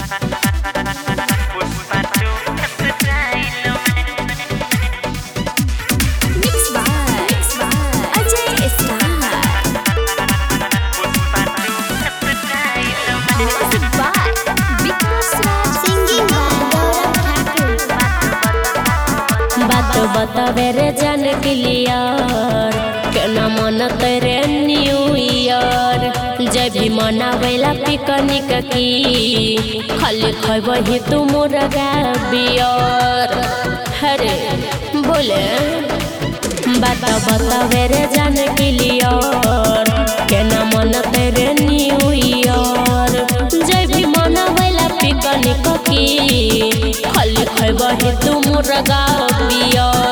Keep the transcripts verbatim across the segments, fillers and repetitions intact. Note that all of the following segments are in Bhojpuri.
बतावे रे जान क्लियर केना मन तेरे न्यू ईयर जब भी मनावेला पिकनिक की खाली खबही तू मुर्गा बियर हरे बोले बात बतावे रे जान क्लियर केना मन तेरे न्यू ईयर जब भी मनावेला पिकनिक की खाली खबही तू मुर्गा बियर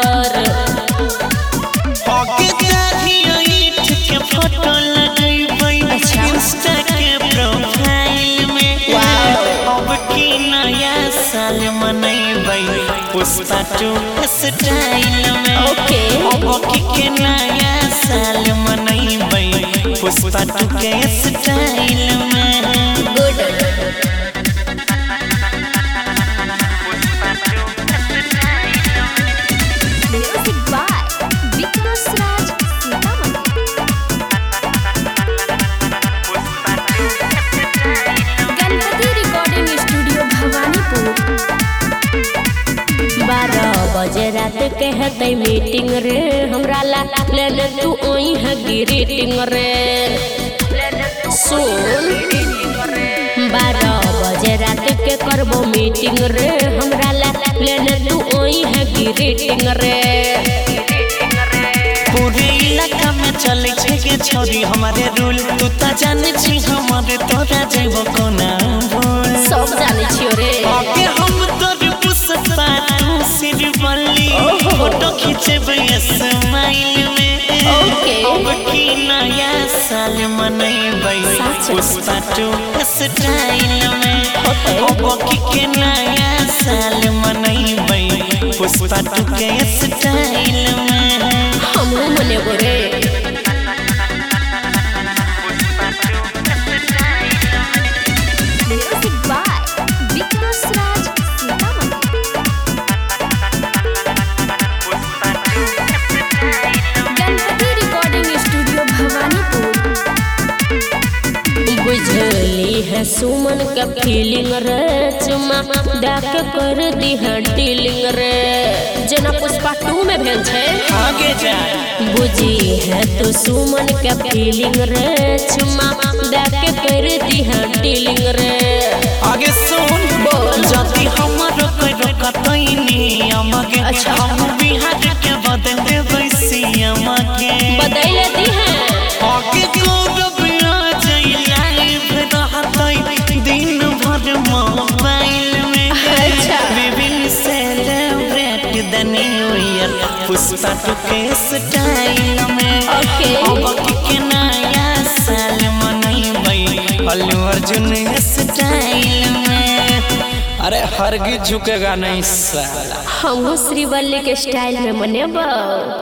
फोटो लगैबै इंस्टा के प्रोफाइल में अब की नया साल मनैबै पुष्पा टू स्टाइल में अब की के नया साल मनैबै पुष्पा टू के स्टाइल में गुड बजे रात के हते मीटिंग रे हमरा ला ले तू ओई है ग्रीटिंग रे सुन बारह बजे रात के करबो मीटिंग रे हमरा ला ले तू ओई है ग्रीटिंग रे पूरे इलाका में चले छे के छोरी हमारे रूल तू त जाने छी हमारे तोरा जेबो कोना भूल सब जाने छियो रे आके हम तोर पुष्पा टू सिरवली फोटो खींचबे स्माइल में ओके अब की नया साल मनैबै पुष्पा टू स्टाइल में अब की के नया साल मनैबै पुष्पा टू के स्टाइल में हम मने गोरे बुझली है सुमन का फीलिंग रे चुमा देख कर दी है डीलिंग रे जना पुष्पा टू में भेल छे आगे जा बुझी है तो सुमन का फीलिंग रे चुमा देख कर दी है डीलिंग रे आगे सुन बोल जति हमरो कोई रोकतैनी हमके अच्छा हम बिहार के बदल देबै सियामा के बदल दी है आगे गौरव आ जाइलाई रहतै दिन भर मोबाइल में अच्छा we will celebrate the new year Pushpa two के स्टाइल में ओके अब के नया साल मनैबै अल्लू अर्जुन स्टाइल में अरे हरगिज झुकेगा नहीं साला हम श्रीवल्ली के स्टाइल में मनेबो।